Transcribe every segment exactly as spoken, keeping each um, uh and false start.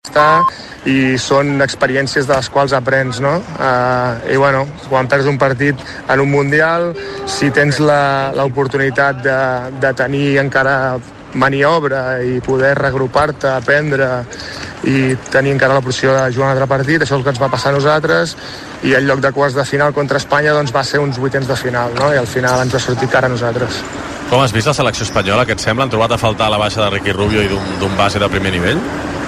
i són experiències de les quals aprens, no? Uh, I bueno, quan perds un partit en un mundial, si tens la, l'oportunitat de, de tenir encara maniobra i poder regrupar-te, aprendre i tenir encara la posició de jugar un altre partit, això és el que ens va passar a nosaltres, i el lloc de quarts de final contra Espanya doncs va ser uns vuitens de final, no? I al final ens va sortir cara a nosaltres. Com has vist la selecció espanyola? Què et sembla? Han trobat a faltar la baixa de Ricky Rubio i d'un, d'un base de primer nivell?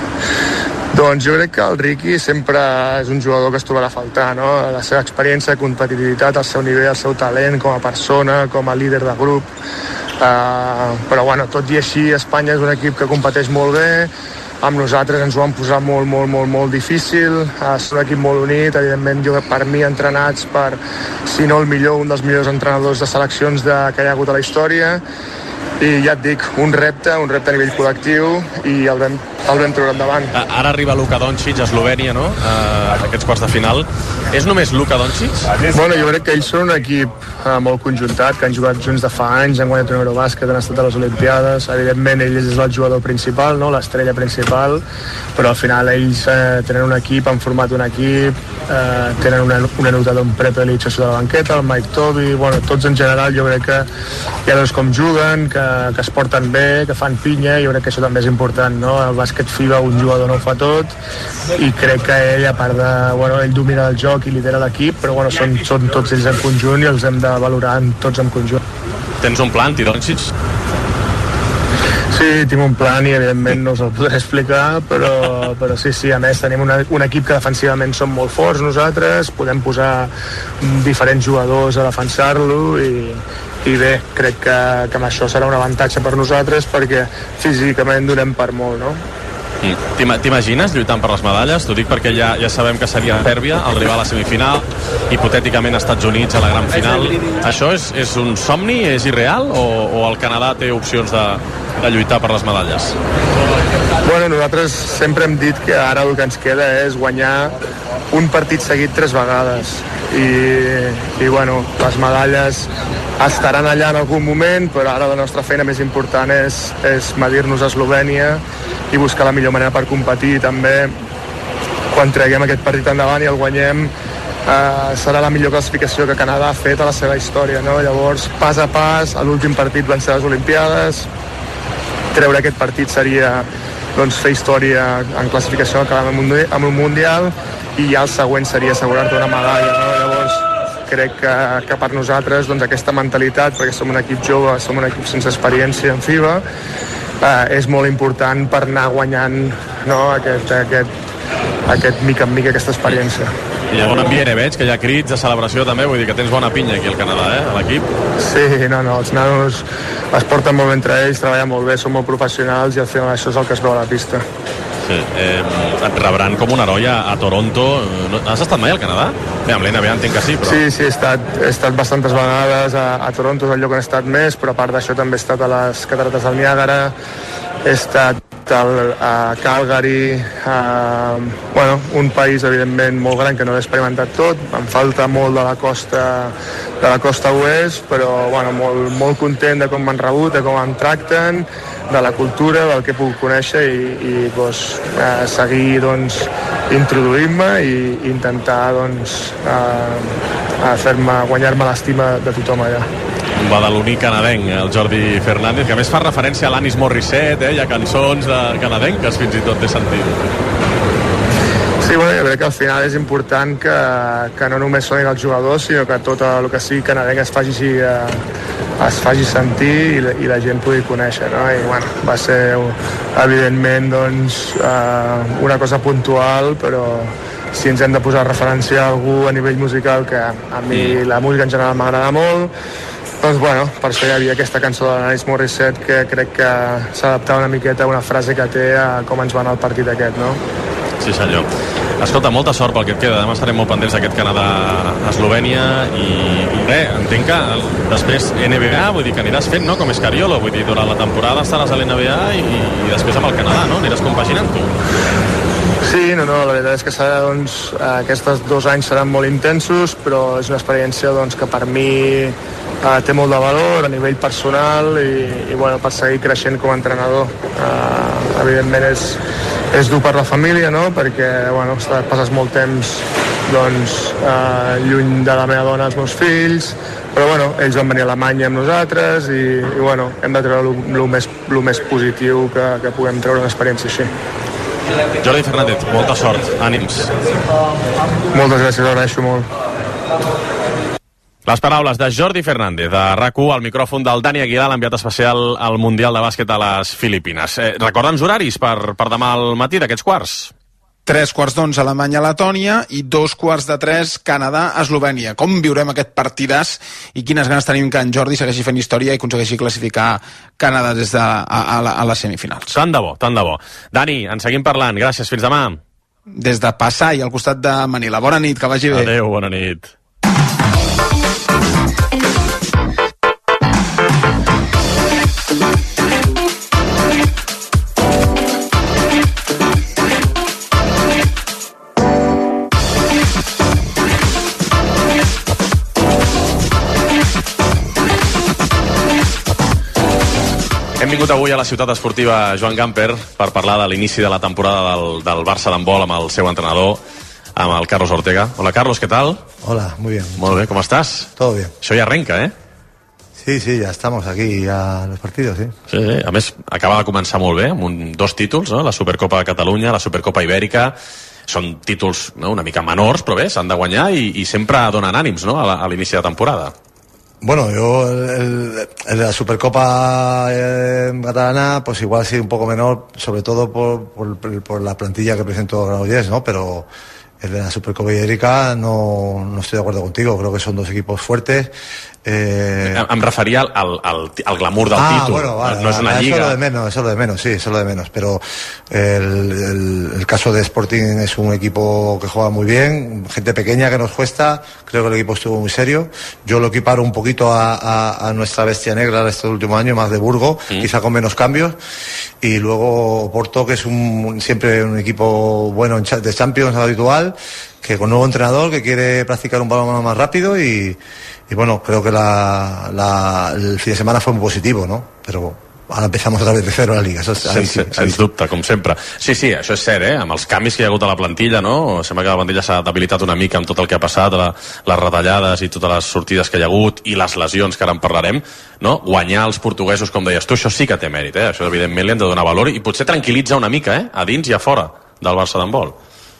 Doncs jo crec que el Ricky sempre és un jugador que es trobarà a faltar, no? La seva experiència, competitivitat, el seu nivell, el seu talent com a persona, com a líder de grup. Uh, però bueno, tot i així Espanya és un equip que competeix molt bé, amb nosaltres ens ho han posat molt, molt, molt, molt difícil, uh, és un equip molt unit, evidentment jo per mi entrenats per, si no el millor, un dels millors entrenadors de seleccions de, que hi ha hagut a la història, i ja et dic, un repte, un repte a nivell col·lectiu, i el vam, el vam treure endavant. Ara arriba Luka Doncic a Eslovènia, no? Uh, aquests quarts de final. És només Luka Doncic? Bueno, jo crec que ells són un equip uh, molt conjuntat, que han jugat junts de fa anys, han guanyat un Eurobàsquet, han estat a les Olimpiades, evidentment ell és el jugador principal, no? L'estrella principal, però al final ells uh, tenen un equip, han format un equip, uh, tenen una, una notador en Prepelic a sota la banqueta, el Mike Toby, bueno, tots en general jo crec que ja veus com juguen, que, que es porten bé, que fan pinya, jo crec que això també és important, no? El bàsquet FIBA un jugador no ho fa tot, i crec que ell, a part de, bueno, ell domina el joc i lidera l'equip, però bueno, són, són tots ells en conjunt i els hem de valorar tots en conjunt. Tens un plan, Doncic? Sí, tinc un plan i evidentment no us el podré explicar, però, però sí, sí, a més tenim una, un equip que defensivament som molt forts nosaltres, podem posar diferents jugadors a defensar-lo i, i bé, crec que, que amb això serà un avantatge per nosaltres perquè físicament donem per molt, no? T'imagines lluitant per les medalles? T'ho dic perquè ja, ja sabem que seria Sèrbia el rival a la semifinal, hipotèticament Estats Units a la gran final. Això és, és un somni? És irreal? O, o el Canadà té opcions de, de lluitar per les medalles? Bueno, nosaltres sempre hem dit que ara el que ens queda és guanyar un partit seguit tres vegades i, i bueno, les medalles estaran allà en algun moment, però ara la nostra feina més important és, és medir-nos a Eslovènia i buscar la millor manera per competir. També quan treguem aquest partit endavant i el guanyem eh, serà la millor classificació que Canadà ha fet a la seva història, no? Llavors, pas a pas, a l'últim partit van ser les Olimpiades, treure aquest partit seria doncs, fer història en classificació acabant amb un Mundial, i ja el següent seria assegurar-te una medalla, no? Llavors crec que, que per nosaltres doncs, aquesta mentalitat, perquè som un equip jove, som un equip sense experiència en FIBA, eh, és molt important per anar guanyant, no? aquest, aquest, aquest mica en mica aquesta experiència. Hi ha bon ambient, eh, veig, que hi ha crits de celebració també, vull dir que tens bona pinya aquí al Canadà, eh, a l'equip. Sí, no, no, els nanos es porten molt bé entre ells, treballen molt bé, són molt professionals i al final això és el que es veu a la pista. Sí, eh, et rebran com un heroi a, a Toronto. Has estat mai al Canadà? Bé, amb l'N B A entenc que sí, però... Sí, sí, he estat, he estat bastantes vegades a, a Toronto, és el lloc on he estat més, però a part d'això també he estat a les Catarates del Niàgara, he estat al, a Calgary, a, bueno, un país evidentment molt gran que no l'he experimentat tot, em falta molt de la costa de la costa oest, però bueno, molt, molt content de com m'han rebut, de com em tracten, de la cultura, del que puc conèixer i, i doncs, eh, seguir doncs, introduint-me i intentar doncs, eh, fer-me guanyar-me l'estima de tothom allà. Un badaloní canadenc, el Jordi Fernández, que a més fa referència a l'Alanis Morissette, eh? Hi ha cançons de canadenques fins i tot té sentit. Sí, bueno, jo crec que al final és important que, que no només sonin els jugadors, sinó que tot el que sigui canadenc es faci, eh, es faci sentir i, la, i la gent pugui conèixer, no? I bueno, va ser evidentment doncs, eh, una cosa puntual, però si ens hem de posar referència a algú a nivell musical, que a mi la música en general m'agrada molt, doncs bueno, per això hi havia aquesta cançó de l'Alanis Morissette que crec que s'adaptava una miqueta a una frase que té a com ens va anar el partit aquest, no? Sí, senyor. Escolta, molta sort pel que et queda. Demà estarem molt pendents d'aquest Canadà-Eslovènia i, i res, entenc que després N B A, vull dir que aniràs fent, no?, com Escariolo, vull dir, durant la temporada estaràs a l'N B A i, i després amb el Canadà, no? Aniràs compaginant-ho. Sí, no, no, la veritat és que serà, doncs, aquests dos anys seran molt intensos, però és una experiència doncs, que per mi eh, té molt de valor a nivell personal i, i bueno, per seguir creixent com a entrenador. Eh, evidentment és, és dur per la família, no? Perquè bueno, passes molt temps doncs, eh, lluny de la meva dona, els meus fills, però bueno, ells van venir a Alemanya amb nosaltres i, i bueno, hem de treure el més, més positiu que, que puguem treure una experiència així. Jordi Fernández, molta sort, ànims. Moltes gràcies, agraeixo molt. Les paraules de Jordi Fernández, de RAC u, al micròfon del Dani Aguilar, l'enviat especial al Mundial de Bàsquet a les Filipines. Eh, Recorda'ns horaris per, per demà al matí d'aquests quarts. Tres quarts d'onze Alemanya-Letònia i dos quarts de tres Canadà-Eslovènia. Com viurem aquest partidàs i quines ganes tenim que en Jordi segueixi fent història i aconsegueixi classificar Canadà des de a, a, a les semifinals. Tant de bo, tant de bo. Dani, en seguim parlant. Gràcies, fins demà. Des de Passai, al costat de Manila. Bona nit, que vagi bé. Adéu, bona nit. Hem vingut avui a la ciutat esportiva Joan Gamper per parlar de l'inici de la temporada del, del Barça d'handbol amb el seu entrenador, amb el Carlos Ortega. Hola, Carlos, ¿qué tal? Hola, muy bien. Molt bé, ¿cómo estás? Todo bien. Això ja arrenca, eh? Sí, sí, ya estamos aquí a los partidos, sí. Sí, sí. A més, acaba de començar molt bé, amb un, dos títols, no? La Supercopa de Catalunya, la Supercopa Ibèrica. Són títols no? una mica menors, però bé, s'han de guanyar i, i sempre donen ànims, no?, a l'inici de temporada. Bueno, yo el, el de la Supercopa eh, catalana, pues igual sí un poco menor, sobre todo por, por, por la plantilla que presentó Granollers, ¿no? Pero el de la Supercopa Ibérica no, no estoy de acuerdo contigo, creo que son dos equipos fuertes. Eh... Em, em referia al, al, al, al glamour del ah, títol. Bueno, vale, no és una vale, lliga. Eso es lo de menos, eso es lo de menos, sí, eso es lo de menos. Pero el, el, el caso de Sporting es un equipo que juega muy bien, gente pequeña que nos cuesta. Creo que el equipo estuvo muy serio. Yo lo equiparo un poquito a, a, a nuestra bestia negra de este último año, más de Burgo, mm. quizá con menos cambios. Y luego Porto, que es un, siempre un equipo bueno de Champions habitual, que con nuevo entrenador que quiere practicar un balón más rápido y, y bueno, creo que la, la, el fin de semana fue muy positivo, ¿no? Pero ara empezamos otra vez de cero a la Liga. Eso és, sense, sí, sens sí. dubte, com sempre. Sí, sí, això és cert, eh? Amb els canvis que hi ha hagut a la plantilla, no? Sembla que la plantilla s'ha debilitat una mica amb tot el que ha passat, la, les retallades i totes les sortides que hi ha hagut i les lesions, que ara en parlarem, no? Guanyar els portuguesos, com deies tu, això sí que té mèrit, eh? Això evidentment li hem de donar valor i potser tranquil·litza una mica, eh? A dins i a fora del Barça d'handbol.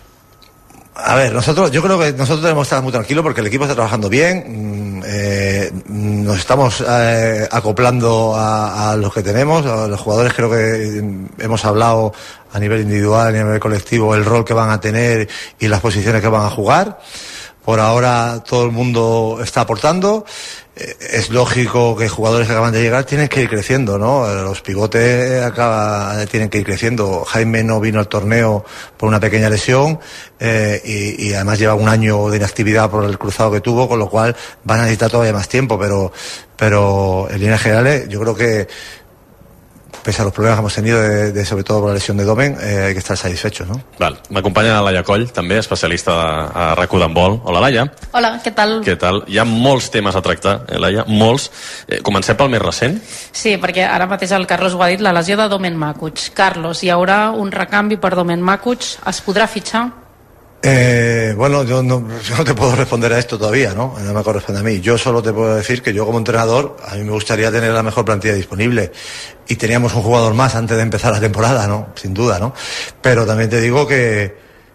A ver, nosotros, yo creo que nosotros tenemos que estar muy tranquilos porque el equipo está trabajando bien, eh, nos estamos eh, acoplando a, a los que tenemos, a los jugadores. Creo que hemos hablado a nivel individual, a nivel colectivo, el rol que van a tener y las posiciones que van a jugar. Por ahora todo el mundo está aportando. Es lógico que jugadores que acaban de llegar tienen que ir creciendo, ¿no? Los pivotes acaba, tienen que ir creciendo. Jaime no vino al torneo por una pequeña lesión eh, y, y además lleva un año de inactividad por el cruzado que tuvo, con lo cual van a necesitar todavía más tiempo, pero, pero en líneas generales yo creo que pese a los problemas que hemos tenido, de, de, sobre todo por la lesión de Domen, eh, hay que estar satisfechos, ¿no? Val. M'acompanya la Laia Coll, també, especialista a RAC u d'handbol. Hola, Laia. Hola, què tal? Què tal? Hi ha molts temes a tractar, eh, Laia, molts. Eh, comencem pel més recent? Sí, perquè ara mateix el Carlos ho ha dit, la lesió de Domen Makuc. Carlos, hi haurà un recanvi per Domen Makuc? Es podrà fitxar? Eh, bueno, yo no, yo no te puedo responder a esto todavía, ¿no? No me corresponde a mí. Yo solo te puedo decir que yo como entrenador, a mí me gustaría tener la mejor plantilla disponible. Y teníamos un jugador más antes de empezar la temporada, ¿no? Sin duda, ¿no? Pero también te digo que,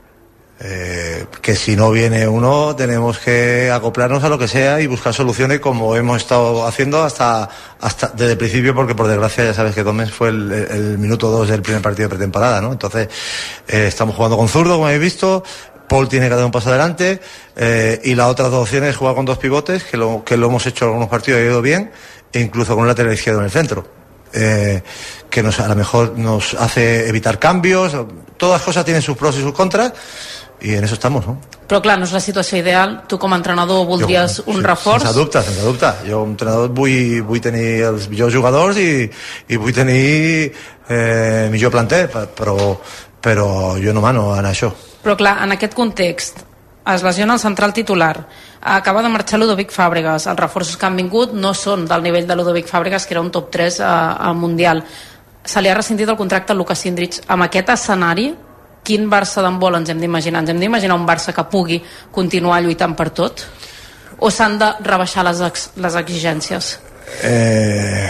eh, que si no viene uno, tenemos que acoplarnos a lo que sea y buscar soluciones como hemos estado haciendo hasta, hasta desde el principio, porque por desgracia ya sabes que Gómez fue el, el minuto dos del primer partido de pretemporada, ¿no? Entonces, eh, estamos jugando con zurdo, como habéis visto. Paul tiene que dar un paso adelante eh, y la otra dos opciones es jugar con dos pivotes, que lo, que lo hemos hecho en algunos partidos y ha ido bien, e incluso con un lateral izquierdo en el centro, eh, que nos, a lo mejor nos hace evitar cambios. Todas las cosas tienen sus pros y sus contras i en eso estamos, no? Però clar, no és la situació ideal. Tu com a entrenador voldries jo, un sí, reforç? Sense dubte, sense dubte. Jo com a entrenador vull, vull tenir els millors jugadors i, i vull tenir eh, millor planter, però, però jo no mano en això. Però clar, en aquest context es lesiona el central titular, acaba de marxar Ludovic Fàbregas, els reforços que han vingut no són del nivell de Ludovic Fàbregas, que era un top tres a, a Mundial. Se li ha rescindit el contracte a Lucas Sindrich. Amb aquest escenari quin Barça d'handbol ens hem d'imaginar? Ens hem d'imaginar un Barça que pugui continuar lluitant per tot? O s'han de rebaixar les, ex, les exigències? Eh,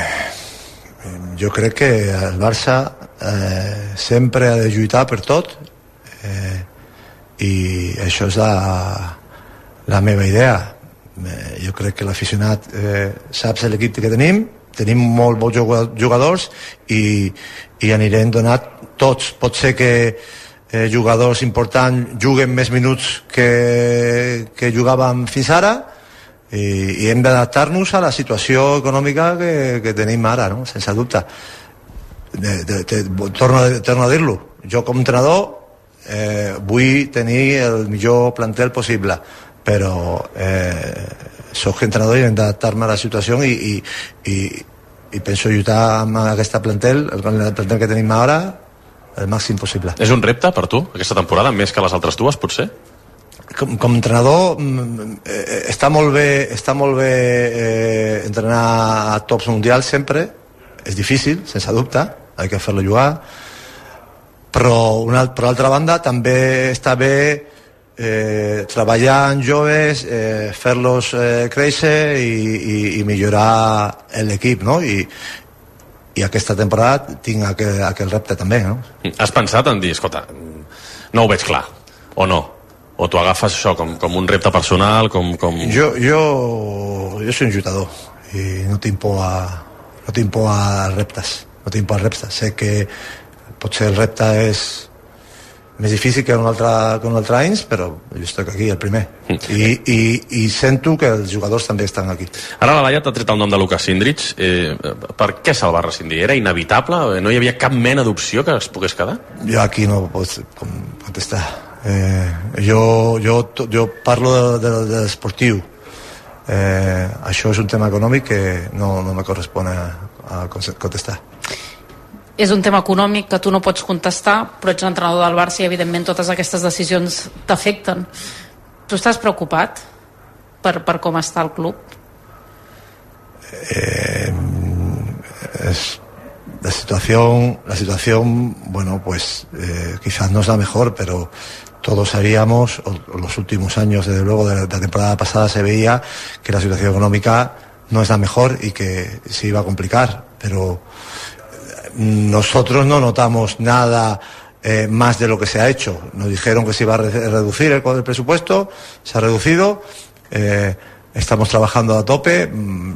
jo crec que el Barça eh, sempre ha de lluitar per tot, eh, i això és la, la meva idea. Eh, jo crec que l'aficionat eh, sap l'equip que tenim, tenim molt bons jugadors i, i anirem donat tots. Pot ser que eh, jugadors importants juguen més minuts que, que jugàvem fins ara, i, i hem d'adaptar-nos a la situació econòmica que, que tenim ara, no? Sense dubte. De, de, de, torno, torno a dir-lo, jo com a entrenador eh, vull tenir el millor plantel possible, però eh, soc entrenador i hem d'adaptar-me a la situació, i, i, i, i penso lluitar amb aquesta plantel, el plantel que tenim ara, el màxim possible. És un repte per tu, aquesta temporada, més que les altres dues, potser? Com, com a entrenador eh, està molt bé, està molt bé eh, entrenar a tops mundials sempre, és difícil, sense dubte, hay que fer-lo jugar, però una, per l'altra banda també està bé eh, treballar amb joves, eh, fer-los eh, créixer i, i, i millorar l'equip, no? I, i aquesta temporada tinc aquell, aquell repte també, no? Has pensat en dir, escolta, no ho veig clar, o no? O tu agafes això com, com un repte personal, com... com... Jo, jo, jo soy un lluitador i no tinc por a, no tinc por a reptes, no tinc por a reptes. Sé que potser el repte és més difícil que un altre, que un altre anys, però jo estic aquí, el primer. I, i, i sento que els jugadors també estan aquí. Ara la Laia t'ha tret el nom de Lucas Sindrich. Eh, per què se'l va rescindir? Era inevitable? No hi havia cap mena d'opció que es pogués quedar? Jo aquí no puc contestar. Eh, jo, jo, jo parlo de, de, de l'esportiu. Eh, això és un tema econòmic que no, no me correspon a, a contestar. És un tema econòmic que tu no pots contestar, però ets l'entrenador del Barça i evidentment totes aquestes decisions t'afecten. Tu estàs preocupat per, per com està el club? Eh, es, la situación, la situación, bueno, pues eh, quizás no es la mejor, pero todos sabíamos, o, o los últimos años, desde luego, de la, de la temporada pasada se veía que la situación económica no es la mejor y que se iba a complicar, pero nosotros no notamos nada eh, más de lo que se ha hecho. Nos dijeron que se iba a re reducir el, el presupuesto, se ha reducido, eh, estamos trabajando a tope,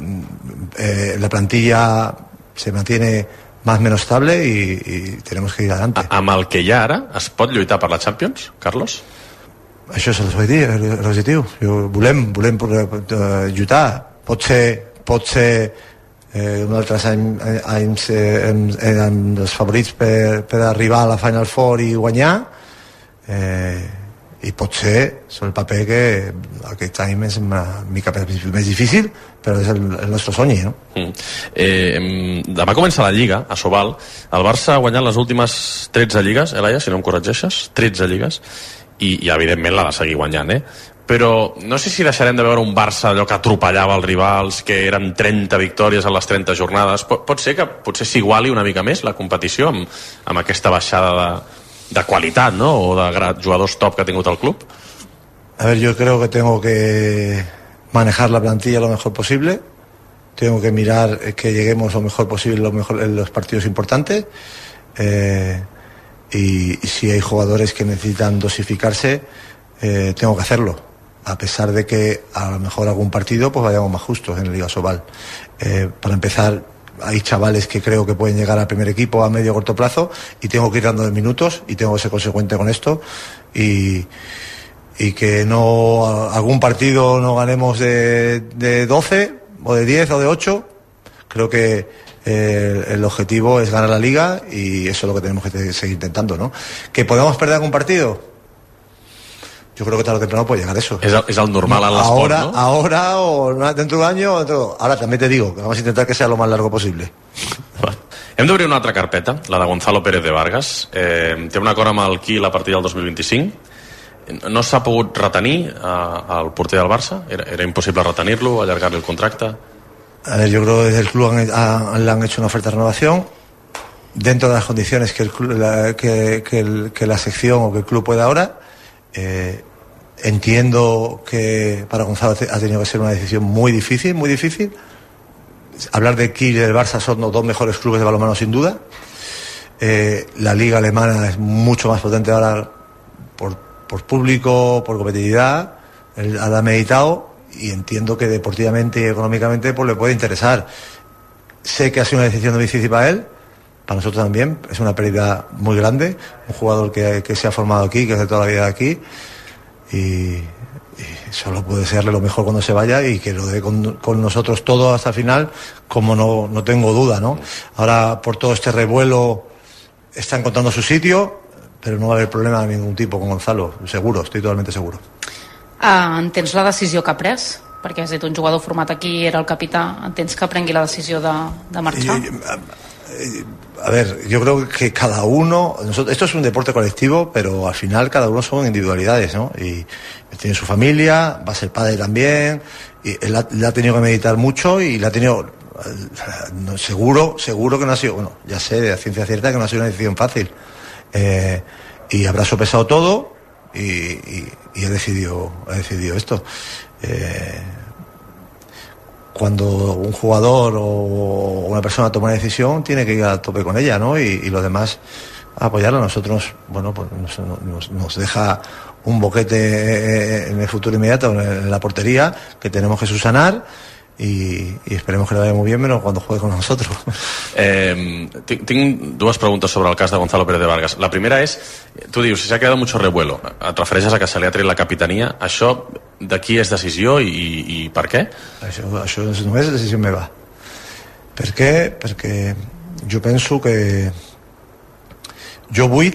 eh, la plantilla se mantiene más o menos estable i, i tenemos que ir adelante. Amb el que hi ha ara, es pot lluitar per la Champions, Carlos? Això se us vaig dir, l'objectiu. Volem, volem lluitar. Pot ser, pot ser eh, un altre any, anys eh, eren els favorits per, per arribar a la Final Four i guanyar, eh, i pot ser sobre el paper que aquest any és una mica més difícil, però és el, el nostre somni, no? Mm. Eh, demà comença la Lliga a Sobal. El Barça ha guanyat les últimes tretze lligues, eh, Laia, si no em corregeixes, tretze lligues, i, i evidentment l'ha de seguir guanyant, eh? Però no sé si deixarem de veure un Barça allò que atropellava els rivals, que eren trenta victòries en les trenta jornades. Pot, pot ser que potser s'iguali una mica més la competició amb, amb aquesta baixada de, de qualitat, ¿no? O de jugadors top que ha tingut el club. A ver, yo creo que tengo que manejar la plantilla lo mejor posible, tengo que mirar que lleguemos lo mejor posible lo mejor en los partidos importantes, eh, y, y si hay jugadores que necesitan dosificarse, eh, tengo que hacerlo, a pesar de que a lo mejor algún partido pues vayamos más justos en la Liga Sobal. Eh, para empezar, hay chavales que creo que pueden llegar al primer equipo a medio o corto plazo y tengo que ir dando minutos y tengo que ser consecuente con esto y, y que no algún partido no ganemos de, de doce o de diez o de ocho. Creo que eh, el objetivo es ganar la Liga y eso es lo que tenemos que seguir intentando, ¿no? ¿Que podemos perder algún partido? Yo creo que tarde o temprano puede llegar eso. Es el, es el normal en l'esport, ahora, ¿no? Ahora o dentro de un año. Dentro... Ahora también te digo que vamos a intentar que sea lo más largo posible. Va. Hem d'obrir una altra carpeta, la de Gonzalo Pérez de Vargas. Eh, té un acord amb el Kiel a partir del dos mil vint-i-cinc. No s'ha pogut retenir eh, al porter del Barça? Era, era impossible retenir-lo, allargar-li el contracte? A ver, yo creo que desde el club han, han, le han hecho una oferta de renovación dentro de las condiciones que, el, la, que, que, el, que la sección o que el club pueda ahora. Eh, entiendo que para Gonzalo ha tenido que ser una decisión muy difícil, muy difícil. Hablar de Kiel y del Barça son los dos mejores clubes de balonmano sin duda. Eh, la liga alemana es mucho más potente ahora por, por público, por competitividad. Él ha meditado y entiendo que deportivamente y económicamente pues le puede interesar. Sé que ha sido una decisión muy difícil para él, para nosotros también, es una pérdida muy grande, un jugador que, que se ha formado aquí, que es de toda la vida aquí, y, y solo puedo desearle lo mejor cuando se vaya y que lo dé con, con nosotros todo hasta el final, como no, no tengo duda, ¿no? Ahora por todo este revuelo está encontrando su sitio, pero no va a haber problema de ningún tipo con Gonzalo, seguro, estoy totalmente seguro. Uh, entens la decisió que ha pres? Perquè has dit un jugador format aquí, era el capità, entens que prengui la decisió de, de marxar? A ver, yo creo que cada uno, nosotros, esto es un deporte colectivo, pero al final cada uno son individualidades, ¿no? Y tiene su familia, va a ser padre también, y él ha, él ha tenido que meditar mucho y le ha tenido, no, seguro, seguro que no ha sido, bueno, ya sé de ciencia cierta que no ha sido una decisión fácil, eh, y habrá sopesado todo y, y, y ha decidido, ha decidido esto. Eh, cuando un jugador o una persona toma una decisión tiene que ir a tope con ella, ¿no? Y, y los demás apoyarla. Nosotros, bueno, pues nos, nos, nos deja un boquete en el futuro inmediato en la portería que tenemos que subsanar i, i esperemos que le vaya muy bien menos cuando juegue con nosotros. Eh, tinc, tinc dues preguntes sobre el cas de Gonzalo Pérez de Vargas. La primera és, tu dius, si s'ha quedat mucho revuelo, et refereixes a que se li ha tret la capitania, això de qui és decisió i, i, i per què? Això, això no és decisió meva. Per què? Perquè jo penso que jo vull,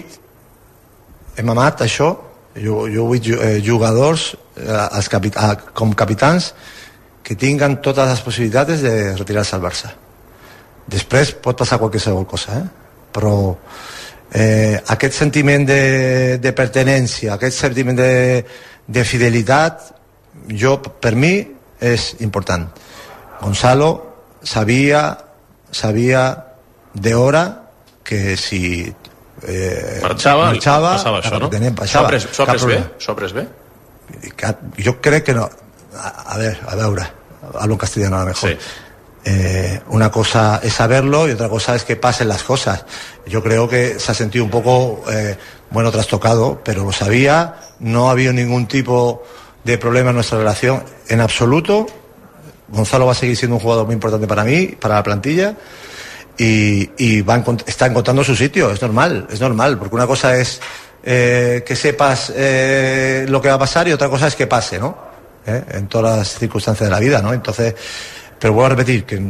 hem amat això, jo, jo vull eh, jugadors eh, als capi, a, com capitans que tinguin totes les possibilitats de retirar-se al Barça. Després pot passar qualsevol cosa, eh? Però eh, aquest sentiment de, de pertenència, aquest sentiment de, de fidelitat, jo, per mi, és important. Gonzalo sabia, sabia de hora que si eh, marxava, marxava passava això, no? S'ho ha pres bé? S'ho ha pres bé? Jo crec que no. A, a ver, a ver, hablo en castellano a lo mejor. Sí. Eh, una cosa es saberlo y otra cosa es que pasen las cosas. Yo creo que se ha sentido un poco, eh, bueno, trastocado, pero lo sabía, no ha habido ningún tipo de problema en nuestra relación, en absoluto. Gonzalo va a seguir siendo un jugador muy importante para mí, para la plantilla, y, y va encont- está encontrando su sitio, es normal, es normal, porque una cosa es eh, que sepas eh, lo que va a pasar y otra cosa es que pase, ¿no? ¿Eh? En todas las circunstancias de la vida, ¿no? Entonces, pero vuelvo a repetir que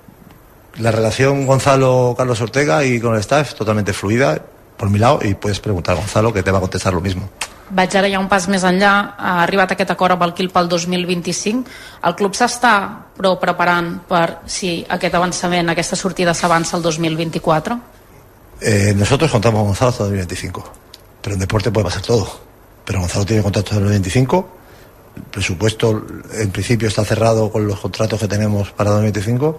la relación Gonzalo-Carlos Ortega y con el staff es totalmente fluida por mi lado, y puedes preguntar a Gonzalo que te va a contestar lo mismo. Vaig ara ja un pas més enllà, ha arribat aquest acord amb el Kiel pel dos mil vint-i-cinc. El club s'està però preparant per si aquest avançament, aquesta sortida s'avança al dos mil vint-i-quatre? Eh, nosotros contamos con Gonzalo hasta dos mil veinticinco, pero en deporte puede pasar todo. Pero Gonzalo tiene contrato hasta dos mil veinticinco. El presupuesto en principio está cerrado con los contratos que tenemos para dos mil veinticinco,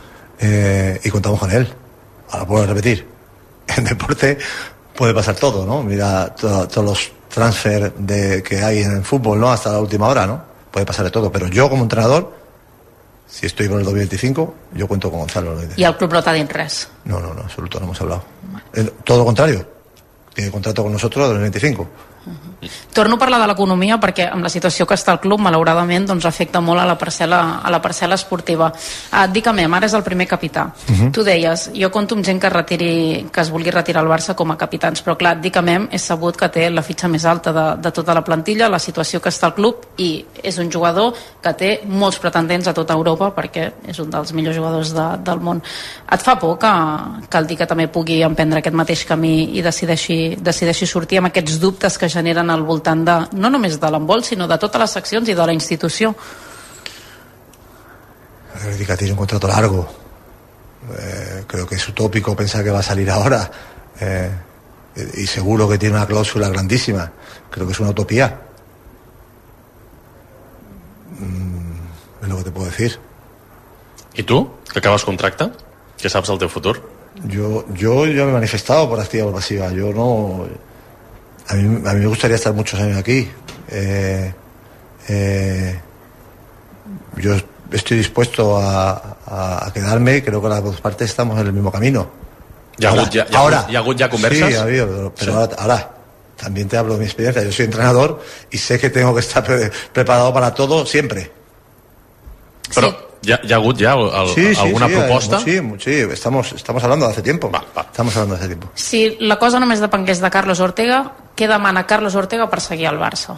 eh, y contamos con él. Ahora puedo repetir, en deporte puede pasar todo, ¿no? Mira to, todos los transfer de, que hay en el fútbol, ¿no? Hasta la última hora, ¿no? Puede pasar de todo, pero yo como entrenador, si estoy con el dos mil veinticinco, yo cuento con Gonzalo. I el club no t'ha dit res? No, no, no, absoluto, no hemos hablado. Eh, todo lo contrario, tiene contrato con nosotros a dos mil veinticinco. Uh-huh. Torno a parlar de l'economia perquè amb la situació que està el club malauradament doncs afecta molt a la parcel·la, a la parcel·la esportiva. Uh, Dicamem, ara és el primer capità. Uh-huh. Tu deies, jo conto amb gent que, retiri, que es vulgui retirar al Barça com a capitans, però clar, Dicamem és sabut que té la fitxa més alta de, de tota la plantilla, la situació que està al club, i és un jugador que té molts pretendents a tota Europa perquè és un dels millors jugadors de, del món. Et fa por que, que el Dica també pugui emprendre aquest mateix camí i decideixi, decideixi sortir amb aquests dubtes que generen al voltant de, no només de l'embol, sinó de totes les seccions i de la institució? El Dica tiene un contrato largo. Eh, creo que es utópico pensar que va a salir ahora. Eh, y seguro que tiene una cláusula grandísima. Creo que es una utopía. Mm, es lo que te puedo decir. I tu, que acabes contracte? Què saps del teu futur? Yo, yo, yo me he manifestado por activa o pasiva. Yo no... A mí, a mí me gustaría estar muchos años aquí. Eh, eh, yo estoy dispuesto a, a, a quedarme y creo que las dos partes estamos en el mismo camino. ¿Hi ha hagut ja, hi ha ahora, hagut, hi ha hagut ja converses? Sí, ha habido, pero, pero sí. ahora, ahora también te hablo de mi experiencia. Yo soy entrenador y sé que tengo que estar pre preparado para todo siempre. Però hi ha, hi ha hagut ja el, sí, sí, alguna sí, proposta? Sí, sí, estamos, estamos hablando de hace tiempo. Va, va. Estamos hablando de hace tiempo. Si la cosa només depengués de Carlos Ortega, què demana Carlos Ortega per seguir al Barça?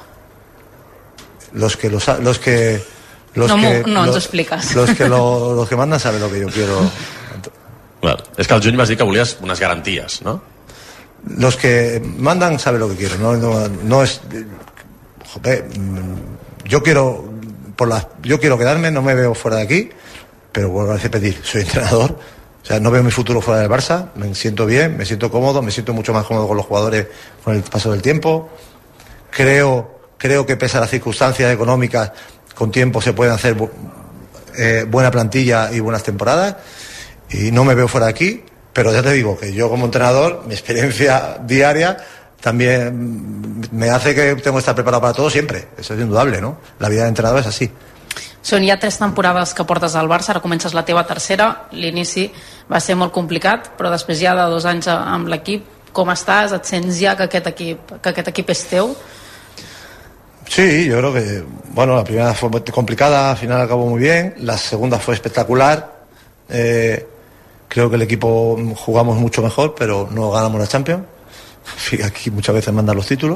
Los que los, los que los no, que no ens los, expliques. Los que lo, los que mandan saben lo que yo quiero. Clar, és que al juny vas dir que volies unes garanties, no? Los que mandan saben lo que quiero. No, no, no es. Joder, yo quiero por la, yo quiero quedarme, no me veo fuera de aquí, pero vuelvo a repetir, soy entrenador. O sea, no veo mi futuro fuera del Barça, me siento bien, me siento cómodo, me siento mucho más cómodo con los jugadores con el paso del tiempo. Creo, creo que pese a las circunstancias económicas, con tiempo se pueden hacer bu eh, buena plantilla y buenas temporadas. Y no me veo fuera de aquí, pero ya te digo que yo como entrenador, mi experiencia diaria también me hace que tengo que estar preparado para todo siempre. Eso es indudable, ¿no? La vida de entrenador es así. Són ja tres temporades que portes al Barça, ara comences la teva tercera, l'inici va ser molt complicat, però després ja de dos anys amb l'equip, com estàs? Et sents ja que aquest equip, que aquest equip és teu? Sí, yo creo que, bueno, la primera fue complicada, al final acabó muy bien, la segunda fue espectacular, eh, creo que el equipo jugamos mucho mejor, pero no ganamos la Champions. Aquí muchas veces mandan los títulos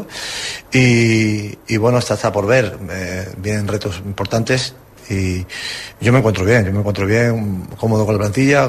y, y bueno, esta está por ver, eh, vienen retos importantes y yo me encuentro bien, yo me encuentro bien, cómodo con la plantilla,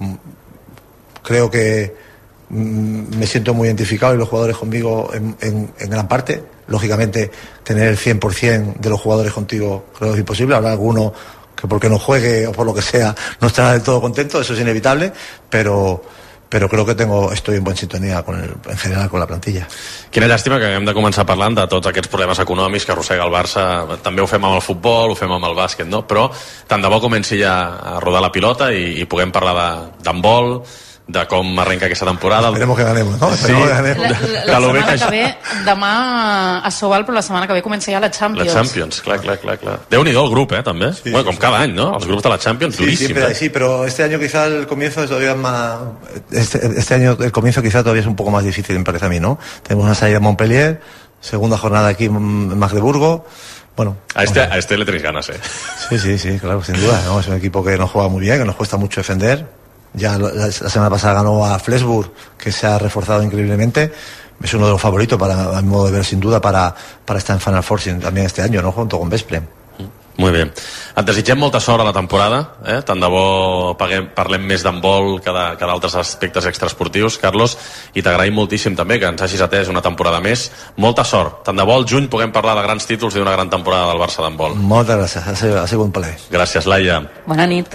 creo que me siento muy identificado y los jugadores conmigo en, en, en gran parte. Lógicamente tener el cien por cien de los jugadores contigo creo que es imposible, habrá alguno que porque no juegue o por lo que sea no estará del todo contento, eso es inevitable, pero però crec que tengo, estoy en buena sintonía con el, en general con la plantilla. Quina llàstima que haguem de començar parlant de tots aquests problemes econòmics que arrossega el Barça. També ho fem amb el futbol, ho fem amb el bàsquet, no? Però tant de bo comenci ja a rodar la pilota i, i puguem parlar d'handbol, de com arrenca aquesta temporada. Esperemos que ganemos, ¿no? Esperemos sí. que ganemos. La, la, la setmana que ve, demà a Sobal, però la setmana que ve comença ja la Champions. La Champions, clar, clar, clar. clar. Déu-n'hi-do el grup, eh, també. Sí, bueno, sí, com sí. cada any, no? Els grups de la Champions, sí, duríssim. Siempre, eh? sí, pero este año quizá el comienzo es todavía más... Este, este año el comienzo quizá todavía es un poco más difícil, me parece a mí, ¿no? Tenemos una salida en Montpellier, segunda jornada aquí en Magdeburgo. Bueno, a este, bueno. a este le tenéis ganas, ¿eh? Sí, sí, sí, claro, sin duda, ¿no? Es un equipo que nos juega muy bien, que nos cuesta mucho defender. Ya la, la semana pasada ganó a Flensburg, que se ha reforzado increíblemente. Es uno de los favoritos, para, a mi modo de ver, sin duda, para, para estar en Final Four también este año, ¿no? Junto con Veszprém. Molt bé. Et desitgem molta sort a la temporada, eh? Tant de bo paguem, parlem més d'handbol que d'altres aspectes extraesportius, Carlos, i t'agraïm moltíssim també que ens hagis atès una temporada més. Molta sort. Tant de bo al juny puguem parlar de grans títols i d'una gran temporada del Barça d'handbol. Moltes gràcies, ha sigut, ha sigut un plaer. Gràcies, Laia. Bona nit.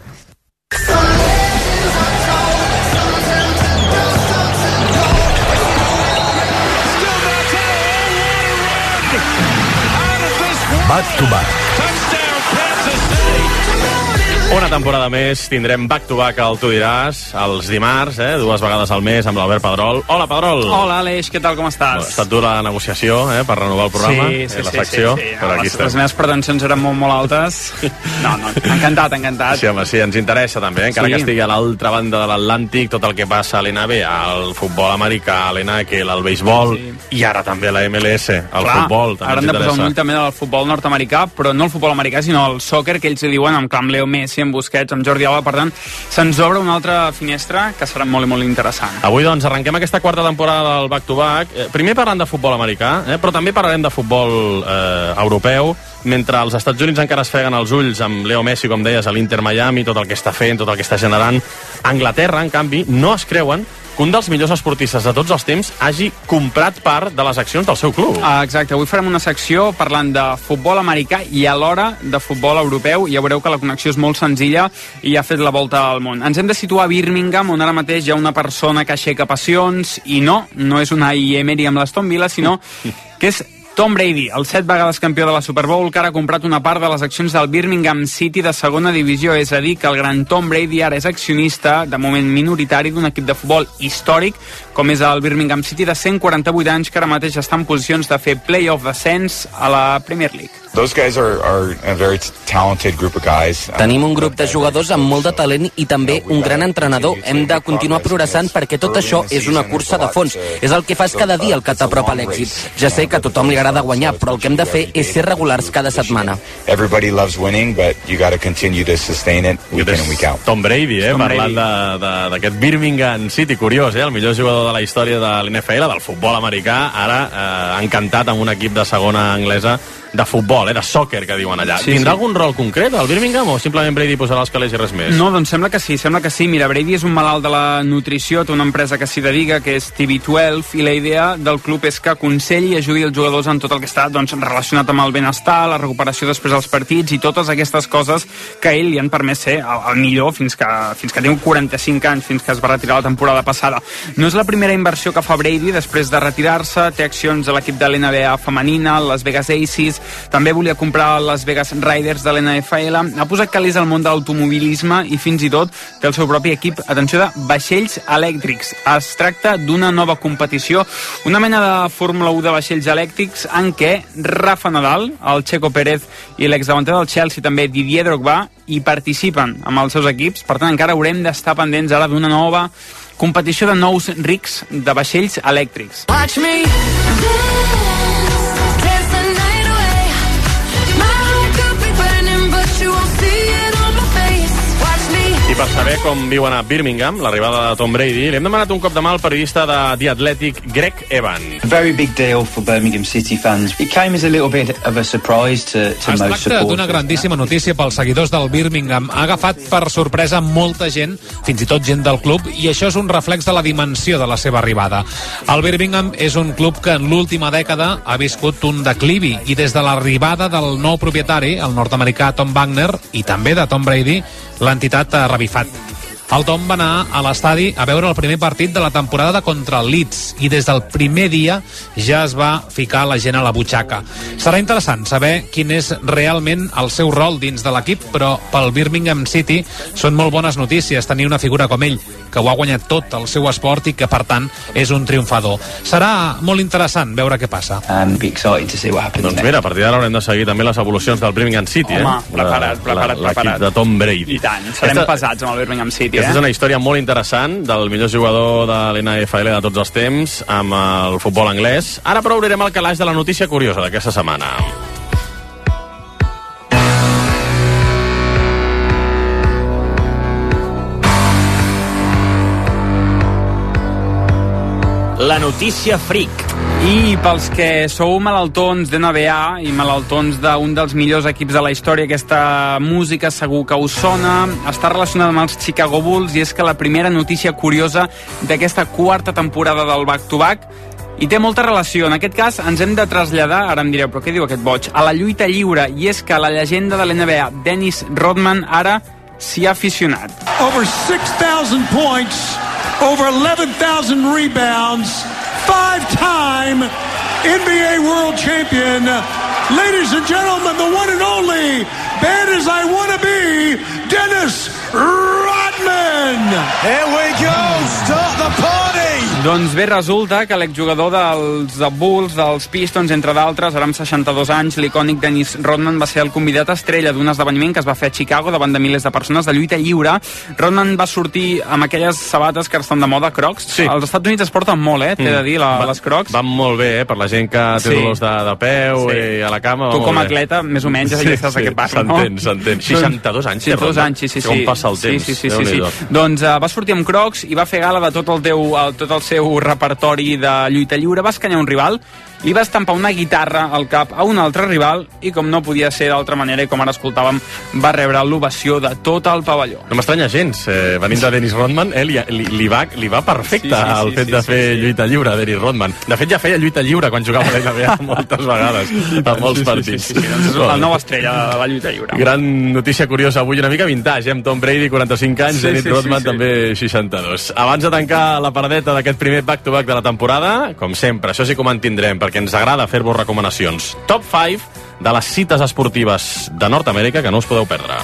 Back to back. Una temporada més tindrem back-to-back al Tu diràs, els dimarts, eh, dues vegades al mes amb l'Albert Pedrol. Hola, Pedrol! Hola, Aleix, què tal, com estàs? Ha estat dura la negociació, eh, per renovar el programa, sí, sí, eh, la sí, secció, sí, sí. però aquí les, estem. les meves pretensions eren molt, molt altes. No, no, encantat, encantat. Sí, home, sí, ens interessa també, encara Sí. que estigui a l'altra banda de l'Atlàntic, tot el que passa a l'N B A, al futbol americà, a l'N H L, al béisbol, Sí. i ara també a la M L S, al Clar, futbol, també ara ens hem de posar un interessa. ull també del futbol nord-americà, però no el futbol americà, sinó el sòquer, que ells li diuen amb Cam Leo Messi, amb Busquets, amb Jordi Alba. Per tant, se'ns obre una altra finestra que serà molt i molt interessant. Avui, doncs, arrenquem aquesta quarta temporada del back-to-back. Eh, primer parlant de futbol americà, eh, però també parlarem de futbol eh, europeu, mentre als Estats Units encara es freguen els ulls amb Leo Messi, com deies, a l'Inter Miami, tot el que està fent, tot el que està generant. A Anglaterra, en canvi, no es creuen que un dels millors esportistes de tots els temps hagi comprat part de les accions del seu club. Ah, exacte, avui farem una secció parlant de futbol americà i alhora de futbol europeu. Ja veureu que la connexió és molt senzilla i ha fet la volta al món. Ens hem de situar a Birmingham, on ara mateix hi ha una persona que aixeca passions, i no, no és una Emery amb l'Aston Villa, sinó que és Tom Brady, el set vegades campió de la Super Bowl, que ara ha comprat una part de les accions del Birmingham City de segona divisió, és a dir, que el gran Tom Brady ara és accionista, de moment minoritari, d'un equip de futbol històric, com és el Birmingham City, de cent quaranta-vuit anys, que ara mateix està en posicions de fer play-off descens a la Premier League. Those guys are, are a very talented group of guys. Tenim un grup de jugadors amb molt de talent i també un gran entrenador. Hem de continuar progressant perquè tot això és una cursa de fons. És el que fas cada dia el que t'apropa a l'èxit. Ja sé que a tothom li agrada guanyar, però el que hem de fer és ser regulars cada setmana. Everybody loves winning, but you got to continue to sustain it week in and week out. Tom Brady, eh, Tom parlant d'aquest Birmingham City, curiós, eh, el millor jugador de la història de l'N F L, del futbol americà, ara eh, encantat amb un equip de segona anglesa de futbol, eh, de sòquer, que diuen allà. Sí, Tindrà sí. algun rol concret al Birmingham o simplement Brady posarà els calés i res més? No, doncs sembla que sí, sembla que sí. Mira, Brady és un malalt de la nutrició, té una empresa que s'hi dedica, que és T B dotze, i la idea del club és que aconselli i ajudi els jugadors en tot el que està doncs, relacionat amb el benestar, la recuperació després dels partits i totes aquestes coses que a ell li han permès ser el, el millor fins que, fins que té quaranta-cinc anys, fins que es va retirar la temporada passada. No és la primera inversió que fa Brady després de retirar-se, té accions a l'equip de l'N B A femenina, Las Vegas Aces, també volia comprar les Vegas Raiders de l'N F L, ha posat calés al món de l'automobilisme i fins i tot té el seu propi equip, atenció, de vaixells elèctrics. Es tracta d'una nova competició, una mena de Fórmula u de vaixells elèctrics en què Rafa Nadal, el Checo Pérez i l'exdavanter del Chelsea, també Didier Drogba, hi participen amb els seus equips, per tant encara haurem d'estar pendents ara d'una nova competició de nous rics de vaixells elèctrics. Watch me. I per saber com viuen a Birmingham l'arribada de Tom Brady, li hem demanat un cop de mà al periodista de The Athletic, Greg Evans. A very big deal for Birmingham City fans. It came as a little bit of a surprise to, to es most supporters. Es tracta d'una grandíssima notícia pels seguidors del Birmingham. Ha agafat per sorpresa molta gent, fins i tot gent del club, i això és un reflex de la dimensió de la seva arribada. El Birmingham és un club que en l'última dècada ha viscut un declivi, i des de l'arribada del nou propietari, el nord-americà Tom Wagner, i també de Tom Brady, l'entitat ha revifat. El Tom va anar a l'estadi a veure el primer partit de la temporada contra el Leeds i des del primer dia ja es va ficar la gent a la butxaca. Serà interessant saber quin és realment el seu rol dins de l'equip, però pel Birmingham City són molt bones notícies tenir una figura com ell, que ho ha guanyat tot el seu esport i que, per tant, és un triomfador. Serà molt interessant veure què passa. Um, be excited to see what happens doncs mira, a partir d'ara haurem de seguir també les evolucions del Birmingham City. Home, eh? preparat, preparat, la, preparat. L'equip de Tom Brady. I tant, serem Esta... pesats amb el Birmingham City. Aquesta és una història molt interessant del millor jugador de l'N F L de tots els temps amb el futbol anglès. Ara però obrirem el calaix de la notícia curiosa d'aquesta setmana. La notícia fric. I pels que sou malaltons d'N B A i malaltons d'un dels millors equips de la història, aquesta música segur que us sona, està relacionada amb els Chicago Bulls, i és que la primera notícia curiosa d'aquesta quarta temporada del Back to Back i té molta relació. En aquest cas ens hem de traslladar, ara em direu, però què diu aquest boig, a la lluita lliure, i és que la llegenda de l'N B A, Dennis Rodman, ara s'hi ha aficionat. Over six thousand points, over eleven thousand rebounds, five-time N B A World Champion. Ladies and gentlemen, the one and only, bad as I want to be, Dennis Rodman. Here we go, start the party. Doncs bé, resulta que l'exjugador dels Bulls, dels Pistons, entre d'altres, ara amb seixanta-dos anys, l'icònic Dennis Rodman va ser el convidat estrella d'un esdeveniment que es va fer a Chicago davant de milers de persones de lluita lliure. Rodman va sortir amb aquelles sabates que estan de moda, Crocs. Sí. Als Estats Units es porten molt, eh, t'he de dir, la, va, les Crocs. Van molt bé, eh, per la gent que té sí. dolors de, de peu sí. i a la cama. Tu com a atleta, més o menys, ja sí, estàs sí. aquest barri, no? S'entén, s'entén. seixanta-dos anys, seixanta-dos anys, sí, sí, sí. Com passa el temps. Sí, sí, sí, sí, sí. Doncs uh, va sortir amb Crocs i va fer gala de tot el, teu, el, tot el seu repertori de lluita lliure, va escanyar un rival, li va estampar una guitarra al cap a un altre rival i, com no podia ser d'altra manera, i com ara escoltàvem, va rebre l'ovació de tot el pavelló. No m'estranya gens, eh, venint de Dennis Rodman, eh, li, li, li, va, li va perfecte sí, sí, sí, el fet sí, de fer sí, sí. lluita lliure a Dennis Rodman. De fet, ja feia lluita lliure quan jugava a l'N B A moltes vegades, a molts sí, partits. Sí, sí, sí, sí. Doncs és la nova estrella de la lluita lliure. Gran notícia curiosa avui, una mica vintage, eh, amb Tom Brady, quaranta-cinc anys, sí, Dennis sí, Rodman sí, sí. també seixanta-dos. Abans de tancar la paradeta d'aquest primer back-to-back de la temporada, com sempre, això sí que ho mantindrem, perquè perquè ens agrada fer-vos recomanacions. Top cinc de les cites esportives de Nord-Amèrica que no us podeu perdre.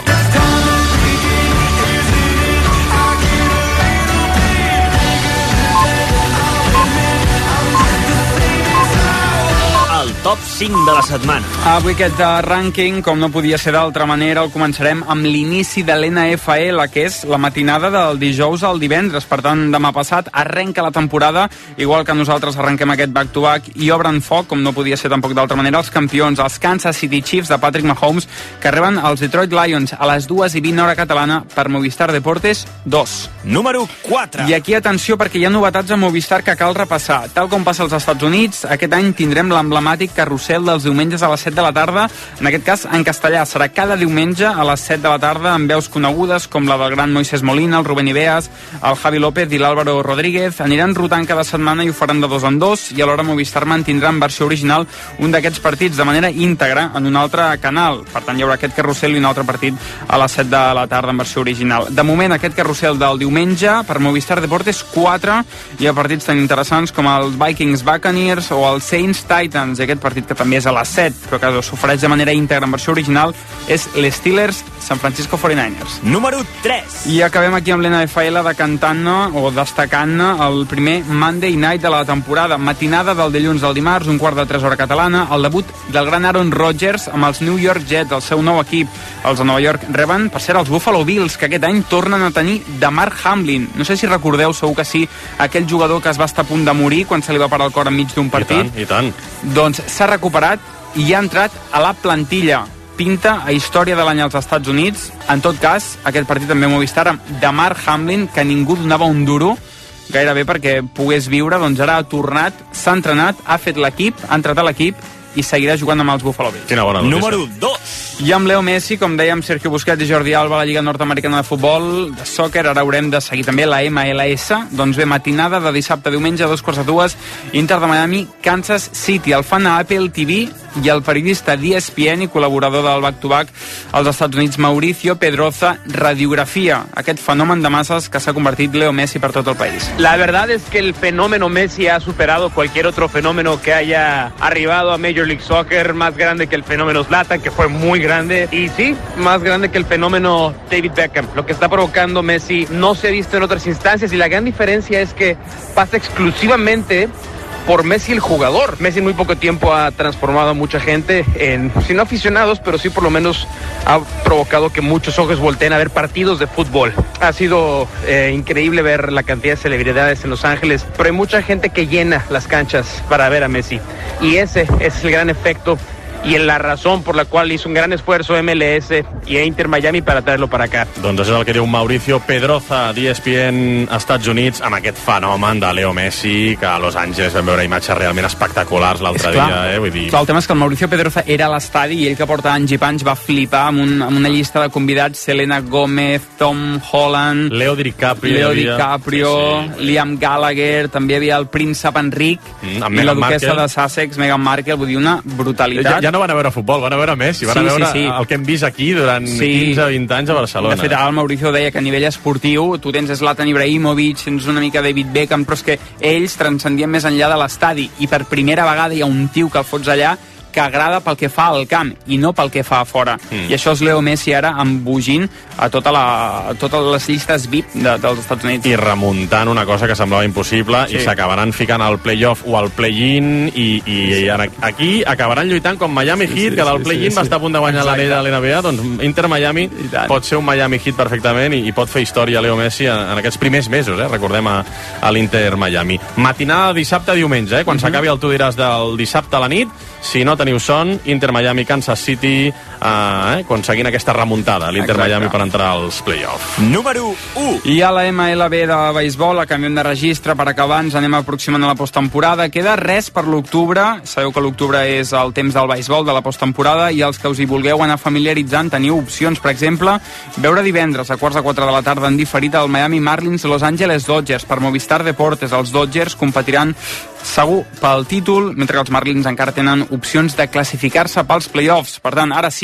Top cinc de la setmana. Avui aquest rànquing, com no podia ser d'altra manera, el començarem amb l'inici de l'N F L, que és la matinada del dijous al divendres. Per tant, demà passat arrenca la temporada, igual que nosaltres arrenquem aquest back-to-back, i obren foc, com no podia ser tampoc d'altra manera, els campions, els Kansas City Chiefs de Patrick Mahomes, que reben els Detroit Lions a les dues i vint hora catalana per Movistar Deportes dos. Número quatre. I aquí, atenció, perquè hi ha novetats a Movistar que cal repassar. Tal com passa als Estats Units, aquest any tindrem l'emblemàtic carrusel dels diumenges a les set de la tarda, en aquest cas en castellà. Serà cada diumenge a les set de la tarda amb veus conegudes com la del gran Moisés Molina, el Rubén Ibeas, el Javi López i l'Álvaro Rodríguez. Aniran rotant cada setmana i ho faran de dos en dos, i alhora Movistar mantindrà en versió original un d'aquests partits de manera íntegra en un altre canal. Per tant, hi haurà aquest carrusel i un altre partit a les set de la tarda en versió original. De moment, aquest carrusel del diumenge per Movistar Deportes quatre, hi ha partits tan interessants com els Vikings Buccaneers o els Saints Titans. Aquest partit, que també és a les set, però que s'ofereix de manera íntegra en versió original, és l'Steelers San Francisco quaranta-nou ers. Número tres. I acabem aquí amb l'N F L decantant-ne o destacant-ne el primer Monday Night de la temporada. Matinada del dilluns al dimarts, un quart de tres hora catalana, el debut del gran Aaron Rodgers amb els New York Jets, el seu nou equip. Els de Nova York reben, per ser, els Buffalo Bills, que aquest any tornen a tenir Damar Hamlin. No sé si recordeu, segur que sí, aquell jugador que es va estar a punt de morir quan se li va parar el cor enmig d'un partit. I tant, i tant. Doncs s'ha recuperat i ha entrat a la plantilla. Pinta a història de l'any als Estats Units. En tot cas, aquest partit també m'ho vist ara amb Damar Hamlin, que ningú donava un duro gairebé perquè pogués viure. Doncs ara ha tornat, s'ha entrenat, ha fet l'equip, ha entrat a l'equip i seguirà jugant amb els Buffalo Bills. Quina bona notícia. Número dos. I amb Leo Messi, com dèiem, Sergio Busquets i Jordi Alba a la Lliga Nord-Americana de Futbol, de sòquer. Ara haurem de seguir també la M L S. Doncs bé, matinada de dissabte a diumenge, a dos quarts de dues, Inter de Miami, Kansas City. El fan a Apple T V i el periodista d'E S P N i col·laborador del back-to-back als Estats Units, Mauricio Pedroza, radiografia aquest fenomen de masses que s'ha convertit Leo Messi per tot el país. La verdad es que el fenómeno Messi ha superado cualquier otro fenómeno que haya arribado a Major League Soccer, más grande que el fenómeno Zlatan, que fue muy grande, y sí, más grande que el fenómeno David Beckham. Lo que está provocando Messi no se ha visto en otras instancias, y la gran diferencia es que pasa exclusivamente por Messi el jugador. Messi en muy poco tiempo ha transformado a mucha gente en, si no aficionados, pero sí por lo menos ha provocado que muchos ojos volteen a ver partidos de fútbol. Ha sido eh, increíble ver la cantidad de celebridades en Los Ángeles, pero hay mucha gente que llena las canchas para ver a Messi, y ese es el gran efecto i la raó per la qual hizo un gran esfuerzo M L S i Inter Miami per traerlo para acá. Doncs això és el que diu Mauricio Pedroza d'E S P N Estats Units, amb aquest fenomen de Leo Messi, que a Los Angeles vam veure imatges realment espectaculars l'altre dia, eh? Vull dir... Clar, el tema és que el Mauricio Pedroza era a l'estadi i ell, que porta anys i panys, va flipar amb, un, amb una llista de convidats: Selena Gomez, Tom Holland, Leo DiCaprio, Leo DiCaprio, sí, sí. Liam Gallagher, també hi havia el príncep Enric mm, i la duquesa de Sussex, Meghan Markle. Vull dir, una brutalitat. Ja, ja no van a veure futbol, van a veure Messi, van sí, a veure sí, sí. el que hem vist aquí durant sí. quinze o vint anys a Barcelona. De fet, el Mauricio deia que a nivell esportiu tu tens Zlatan Ibrahimovic, tens una mica David Beckham, però és que ells transcendien més enllà de l'estadi, i per primera vegada hi ha un tio que el fots allà que agrada pel que fa al camp i no pel que fa a fora. Mm. I això és Leo Messi ara embogint a, tota la, a totes les llistes V I P de, dels Estats Units. I remuntant una cosa que semblava impossible, sí. i s'acabaran ficant al play-off o al play-in, i, i sí. aquí acabaran lluitant com Miami Heat, sí, que del play-in sí, sí, va estar a punt de guanyar l'anell de l'N B A. Doncs Inter Miami pot ser un Miami Heat perfectament, i, i pot fer història Leo Messi en, en aquests primers mesos, eh? Recordem a, a l'Inter Miami. Matinada dissabte a diumenge, eh? Quan mm -hmm. s'acabi el tu diràs del dissabte a la nit. Si no teniu son, Inter Miami, Kansas City, eh, aconseguint aquesta remuntada, l'Inter Miami per entrar als play-offs. Número u. I a la M L B de béisbol, a canvi de registre, per acabar, ens anem aproximant a la posttemporada. Queda res per l'octubre. Sabeu que l'octubre és el temps del béisbol, de la posttemporada, i els que us hi vulgueu anar familiaritzant teniu opcions. Per exemple, veure divendres a quarts de quatre de la tarda en diferit el Miami Marlins Los Angeles Dodgers per Movistar Deportes. Els Dodgers competiran segur pel títol, mentre que els Marlins encara tenen opcions de classificar-se pels play-offs. Per tant, ara sí,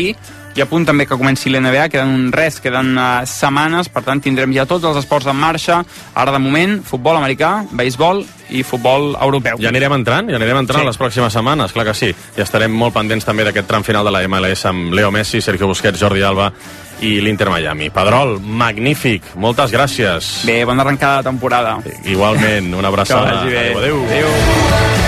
comenci i a punt també que comenci l'N B A, queden un res, queden uh, setmanes, per tant tindrem ja tots els esports en marxa, ara de moment futbol americà, beisbol i futbol europeu. Ja anirem entrant, ja anirem entrant sí. les pròximes setmanes, clar que sí. I estarem molt pendents també d'aquest tram final de la M L S amb Leo Messi, Sergio Busquets, Jordi Alba i l'Inter Miami. Pedrol, magnífic, moltes gràcies. Bé, bona arrencada de temporada. Igualment, una abraçada. Que vagi bé. Adéu, adéu. Adéu.